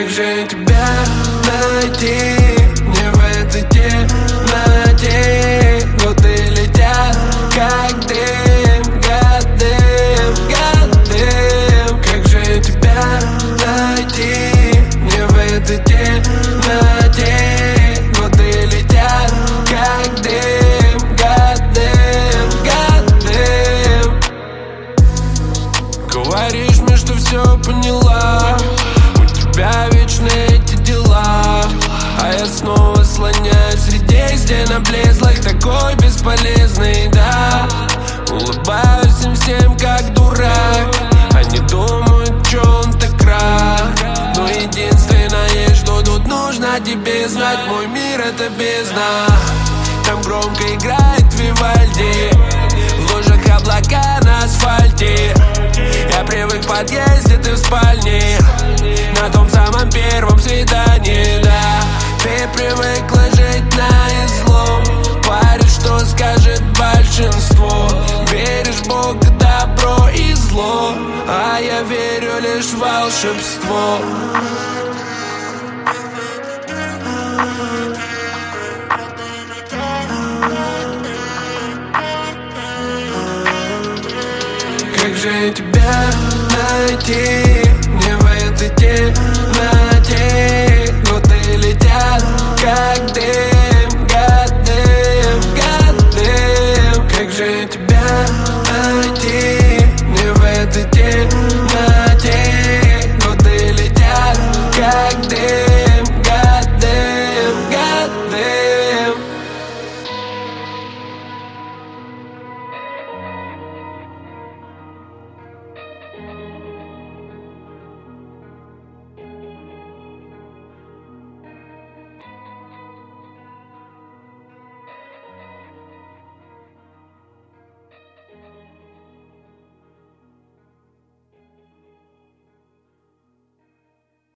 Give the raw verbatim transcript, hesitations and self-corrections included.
Как же тебя найти? Мне в этой темноте годы летят, как дым, гадым, гадым. Как же тебя найти? Мне в этой темноте годы летят, как дым, гадым, гадым. Говоришь мне, что все поняла, у тебя вечно эти дела, а я снова слоняюсь среди стен облезлых, такой бесполезный, да. Улыбаюсь им всем, как дурак, они думают, чё он так рад. Но единственное, что тут нужно тебе знать, мой мир — это бездна. Там громко играет Вивальди, в лужах облака на асфальте. Я привык в подъезде, ты в спальне, на том самом первом свидании, да. Ты привыкла жить на излом, паришь, что скажет большинство. Веришь в Бога, добро и зло, а я верю лишь в волшебство. Как же тебя найти? Мне в этой темноте годы летят, как дым.